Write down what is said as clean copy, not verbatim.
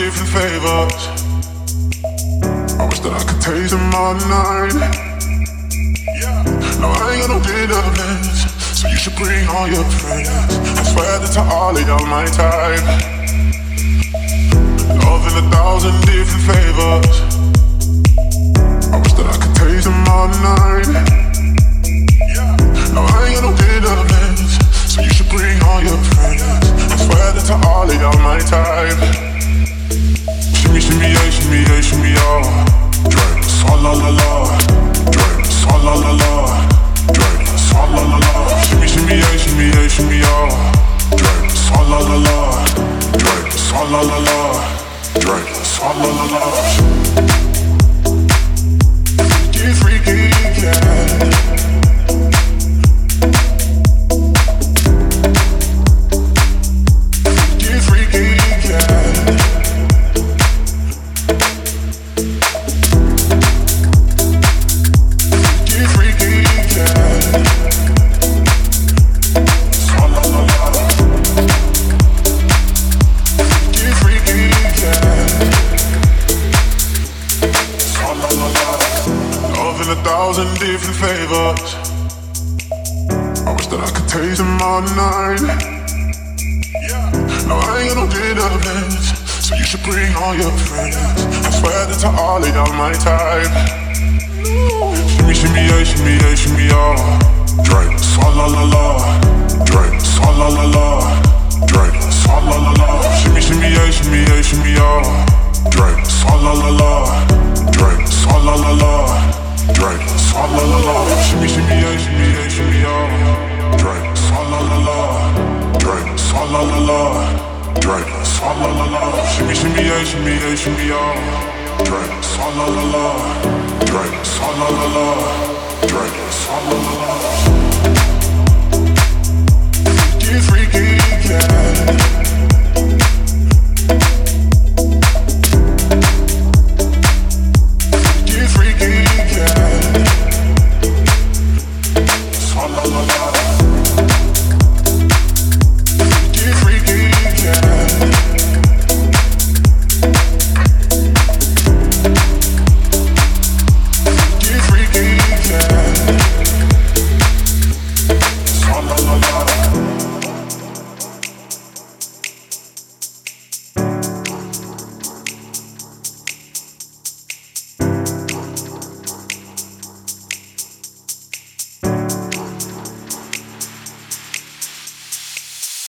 different flavors. I wish that I could taste them all night. No, I ain't got no dinner plans, so you should bring all your friends. I swear that to all of y'all my type. Love in 1,000 different flavors. I wish that I could taste them all night. No, I ain't got no dinner plans, so you should bring all your friends. I swear that to all of y'all my type. Shimmy, shimmy, yeah, shimmy, yeah, shimmy, yeah. Drink, swalla la la. Drink, swalla la la. Drink, swalla la la. Shimmy, shimmy, yeah, shimmy, yeah, shimmy, yeah. Drink, swalla la la. Drink, swalla la la. Drink, swalla la la. Freaky, freaky, yeah. Different flavors. I wish that I could taste them all night. No, I ain't got no dinner plans, so you should bring all your friends. I swear that to all of y'all my type. Shimmy, shimmy, yeah, shimmy, yeah, shimmy, yeah. Drink, swalla la la. Drink, swalla la la. Drink, swalla la la. Shimmy, shimmy, yeah, shimmy, yeah, shimmy, yeah. Drink, swalla la la. Drink, swalla la la. Drink, swalla la la. Shimmy, shimmy, yeah, shimmy, yeah, shimmy, yeah. Drink, swalla la la. Drink, swalla la la. Drink, swalla la la. Shimmy, shimmy, yeah, shimmy, yeah, shimmy, yeah. Drink, swalla la la. Drink, swalla la la. Drink, swalla la la.